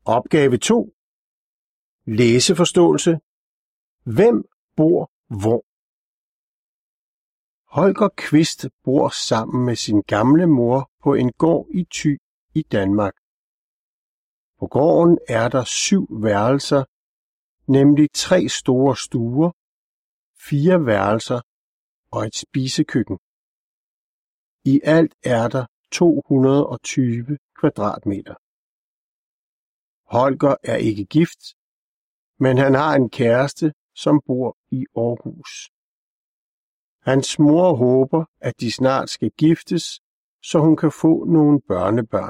Opgave 2. Læseforståelse. Hvem bor hvor? Holger Kvist bor sammen med sin gamle mor på en gård i Thy i Danmark. På gården er der 7 værelser, nemlig 3 store stuer, 4 værelser og et spisekøkken. I alt er der 220 kvadratmeter. Holger er ikke gift, men han har en kæreste, som bor i Aarhus. Hans mor håber, at de snart skal giftes, så hun kan få nogle børnebørn.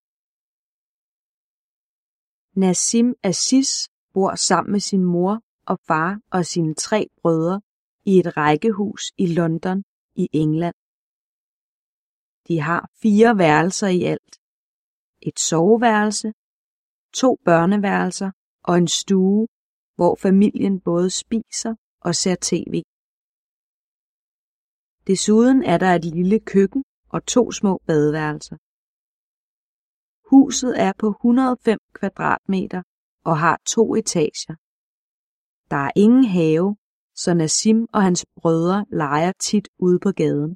Nassim Aziz bor sammen med sin mor og far og sine 3 brødre i et rækkehus i London i England. De har 4 værelser i alt. Et soveværelse, 2 børneværelser og en stue, hvor familien både spiser og ser tv. Desuden er der et lille køkken og 2 små badeværelser. Huset er på 105 kvadratmeter og har 2 etager. Der er ingen have, så Nassim og hans brødre leger tit ude på gaden.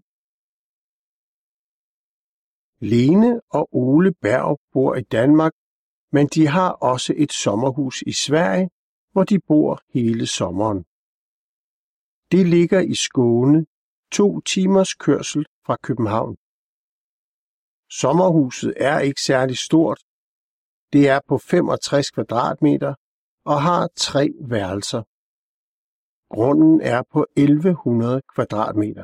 Lene og Ole Berg bor i Danmark, men de har også et sommerhus i Sverige, hvor de bor hele sommeren. Det ligger i Skåne, 2 timers kørsel fra København. Sommerhuset er ikke særlig stort. Det er på 65 kvadratmeter og har 3 værelser. Grunden er på 1100 kvadratmeter.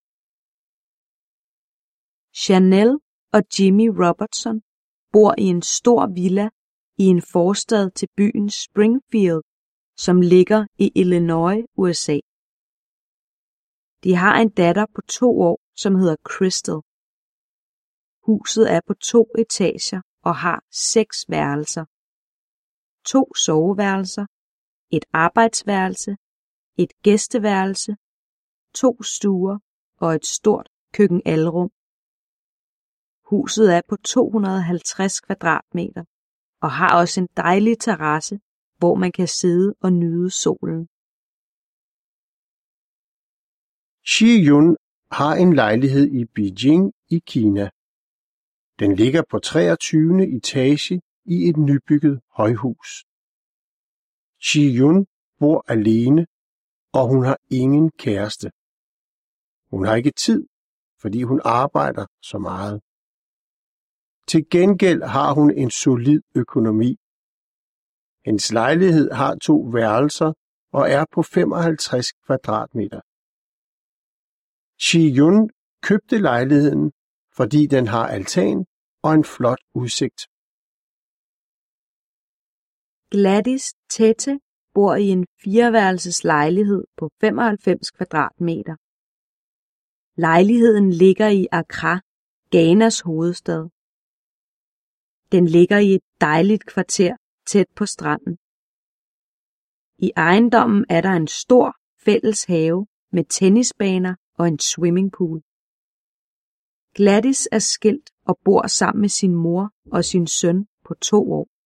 Chanel og Jimmy Robertson bor i en stor villa i en forstad til byen Springfield, som ligger i Illinois, USA. De har en datter på 2 år, som hedder Crystal. Huset er på 2 etager og har 6 værelser. 2 soveværelser, et arbejdsværelse, et gæsteværelse, 2 stuer og et stort køkkenalrum. Huset er på 250 kvadratmeter og har også en dejlig terrasse, hvor man kan sidde og nyde solen. Shi Yun har en lejlighed i Beijing i Kina. Den ligger på 23. etage i et nybygget højhus. Shi Yun bor alene, og hun har ingen kæreste. Hun har ikke tid, fordi hun arbejder så meget. Til gengæld har hun en solid økonomi. Hendes lejlighed har 2 værelser og er på 55 kvadratmeter. Shi Yun købte lejligheden, fordi den har altan og en flot udsigt. Gladys Tete bor i en 4-værelses lejlighed på 95 kvadratmeter. Lejligheden ligger i Accra, Ghanas hovedstad. Den ligger i et dejligt kvarter tæt på stranden. I ejendommen er der en stor fælles have med tennisbaner og en swimmingpool. Gladys er skilt og bor sammen med sin mor og sin søn på 2 år.